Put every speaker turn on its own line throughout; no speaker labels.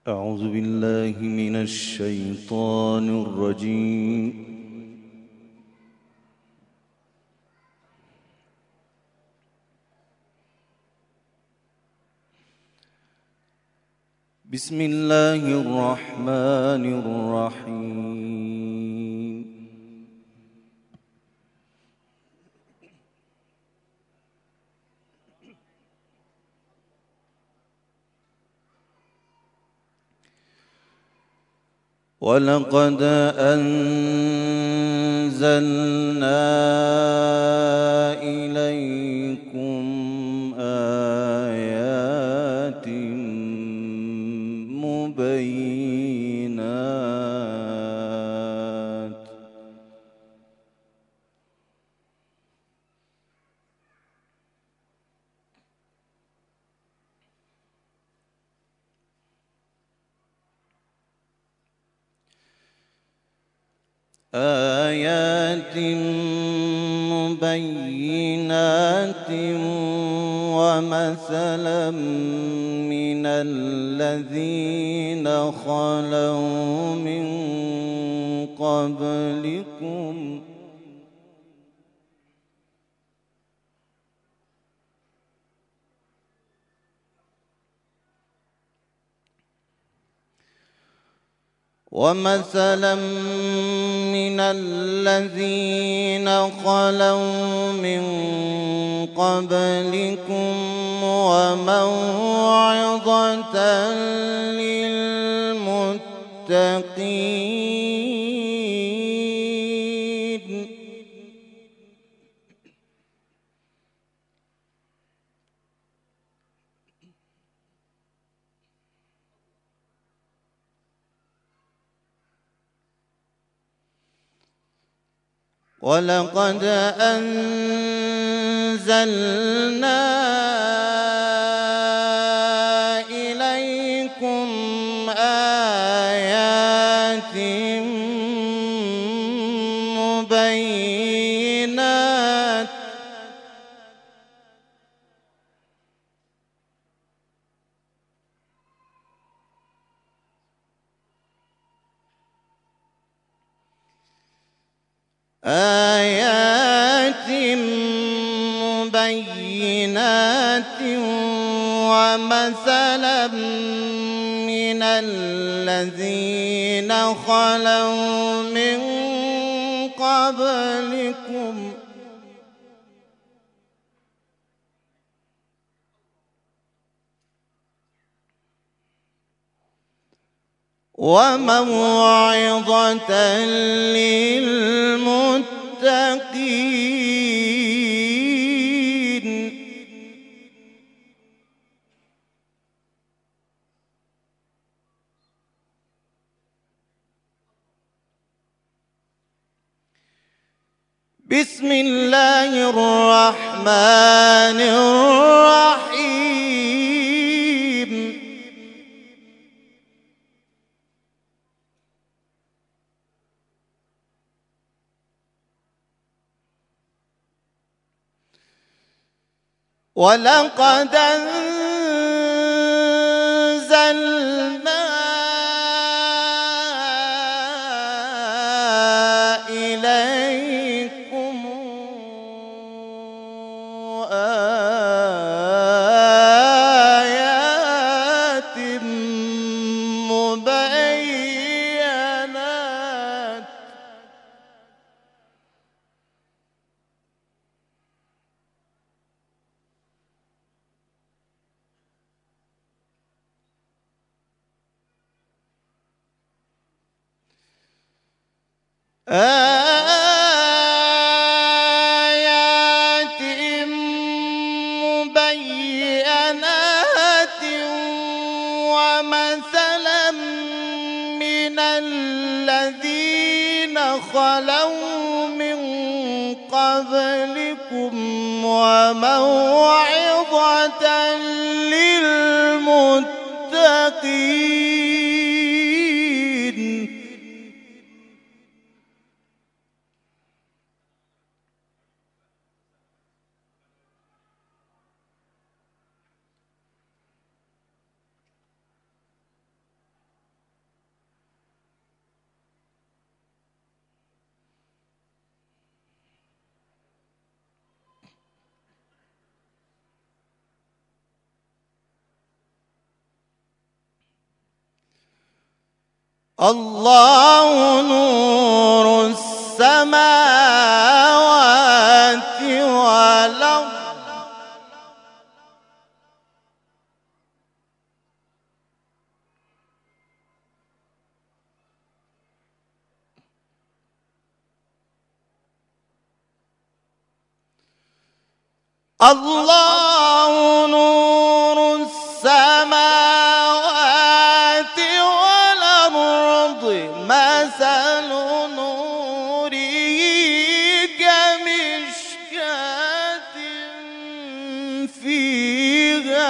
أعوذ بالله من الشيطان الرجيم. بسم الله الرحمن الرحيم. ولقد أنزلنا إليكم آيات مبينات ومثلا من الذين خلوا من قبلكم وموعظة للمتقين. ولقد أنزلنا إليكم آيات مبينات ومثلا من الذين خلوا من قبلكم وموعظة للمتقين. بسم الله الرحمن الرحيم. ولقد أنزلنا إليكم آيات مبينات ومثلا من الذين خلوا من قبلكم وموعظة للمتقين. الله نور السماوات والأرض الله نور السماوات والأرض مثل نوره كمشكاة فيها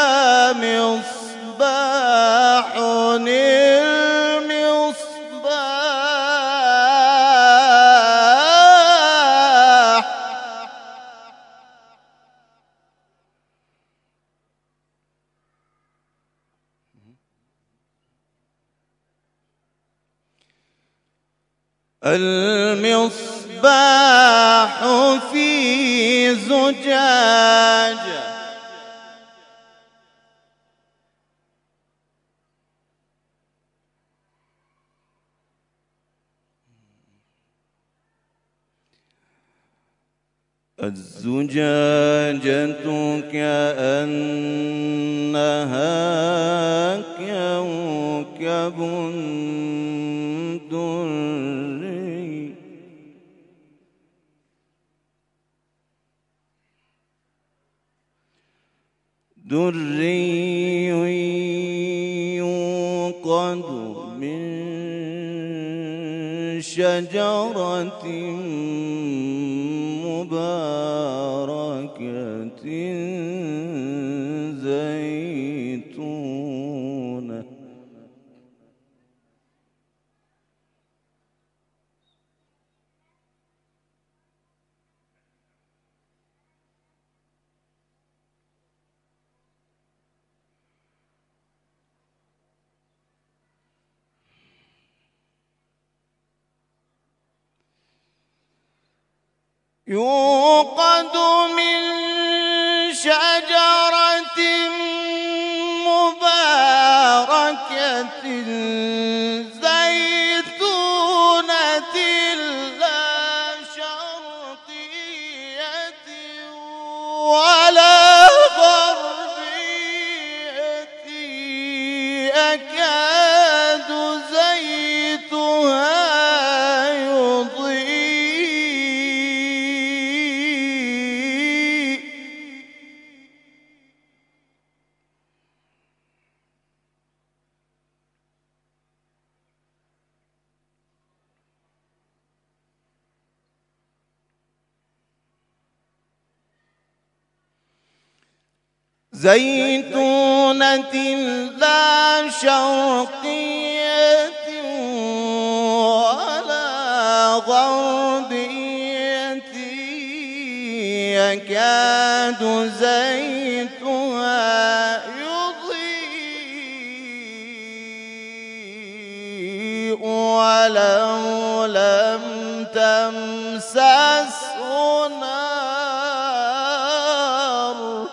مصباح المصباح في زجاجة الزجاجة كأنها كوكب دري يوقد من شجرة مباركة زيتونة يوقد من شجرة مباركة زيتونة لا شرقية ولا غربية يكاد زيتها زيتونة لا شرقية ولا غربية يكاد زيتها يضيء ولو لم تمسسه نار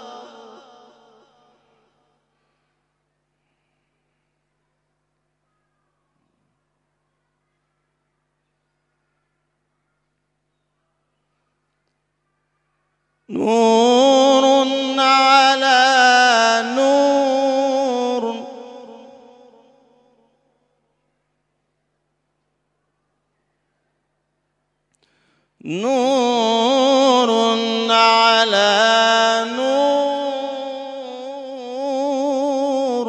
نور على نور نور على نور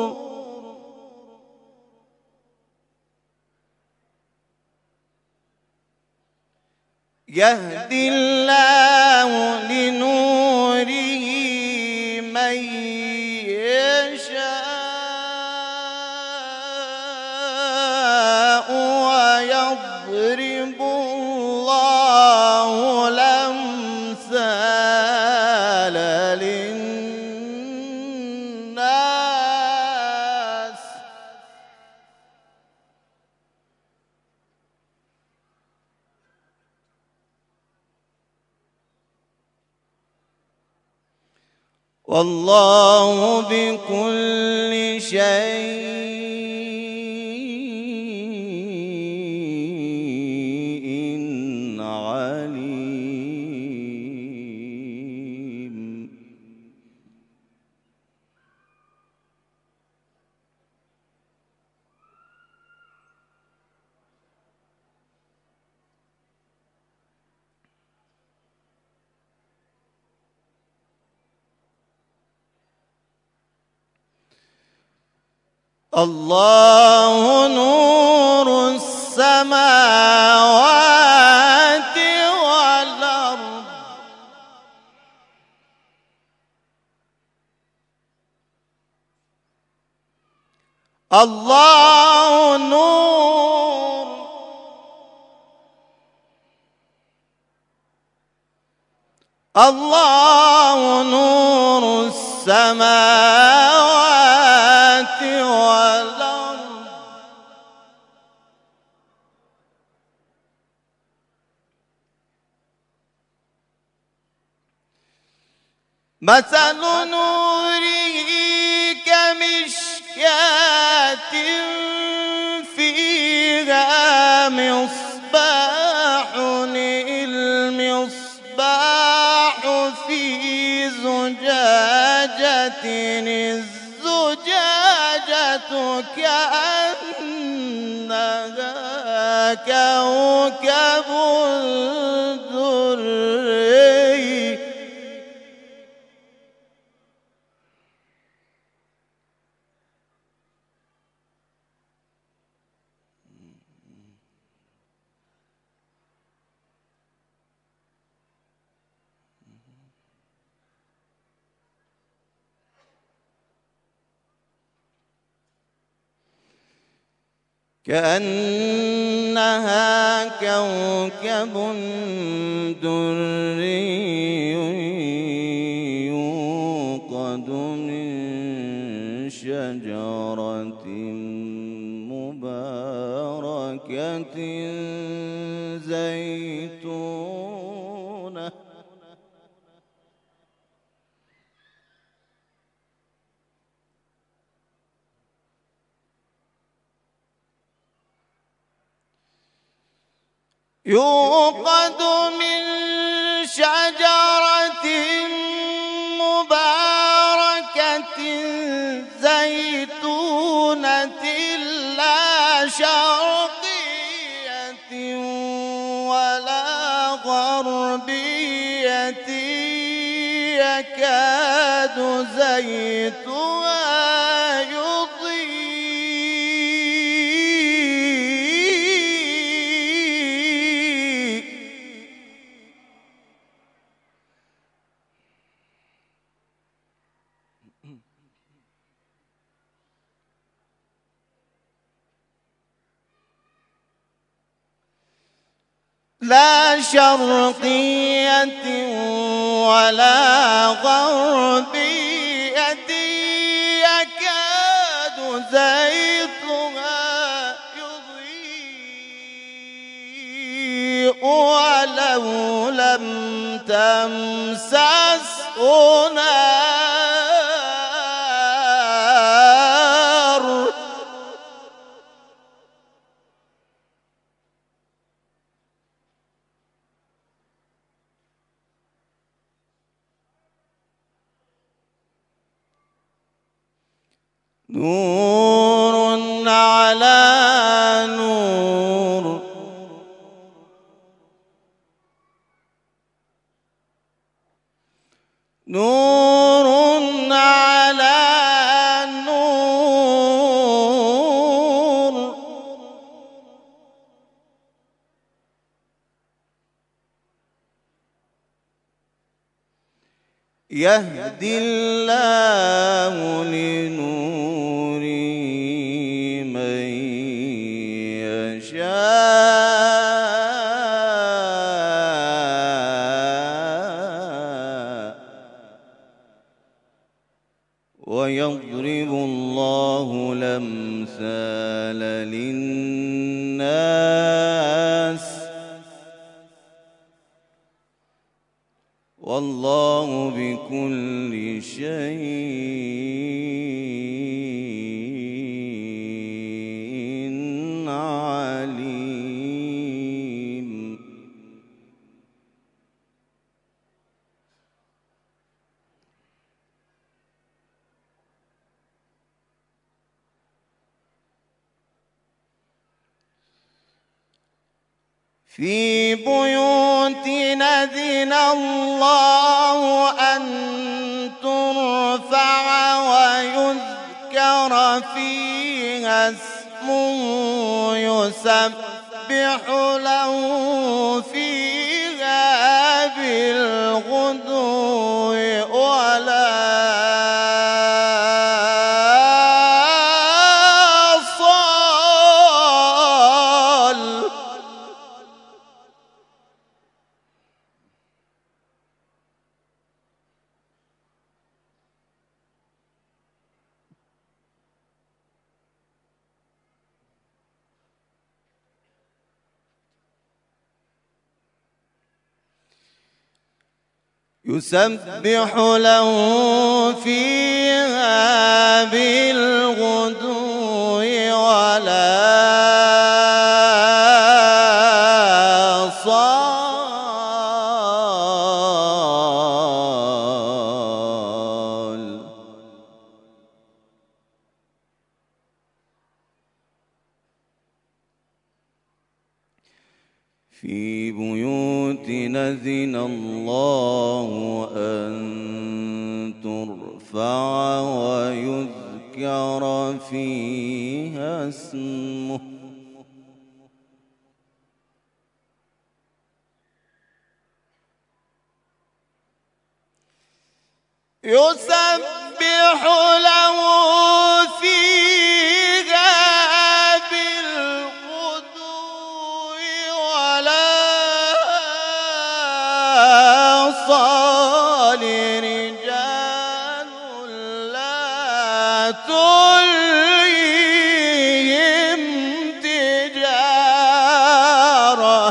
يهدي الله لنوره من يشاء ويضرب الله الأمثال للناس والله بكل شيء الله نور السماوات والأرض الله نور السماوات والأرض مثل نوره كمشكاة فيها مصباح المصباح في زجاجة الزجاجة كأنها كوكب دري كأنها كوكب دري يوقد من شجرة مباركة زيتونة يوقد من شجرة مباركة زيتونة لا شرقية ولا غربية يكاد زيتها لا شرقية ولا غربية يكاد زيتها يضيء ولو لم تمسسه نار نور على نور نور على نور يهدي الله لنوره من يشاء ويضرب الله الأمثال للناس والله بكل شيء عليم في بيوت أذن الله أن ترفع ويذكر فيها فيها اسمه يسبح له فيها بالغدو ولا صال. يسبح له فيها بالغدو ولا صال. في بيوت أذن الله أن ترفع ويذكر فيها اسمه يسبح له فيها بالغدو ولا صال. رجال لا تلهيهم تجارة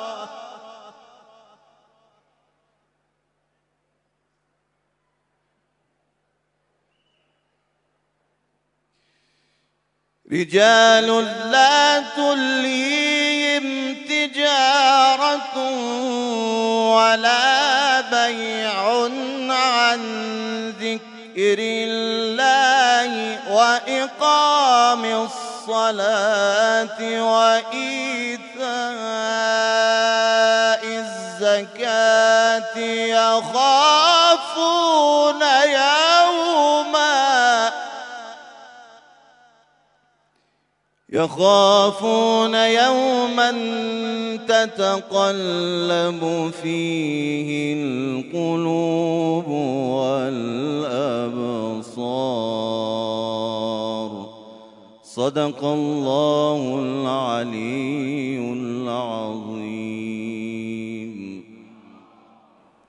رجال لا تلهيهم تجارة ولا بيع عن ذكر الله وإقام الصلاة وإيتاء الزكاة يخافون يوما تتقلب فيه القلوب والأبصار. صدق الله العلي العظيم.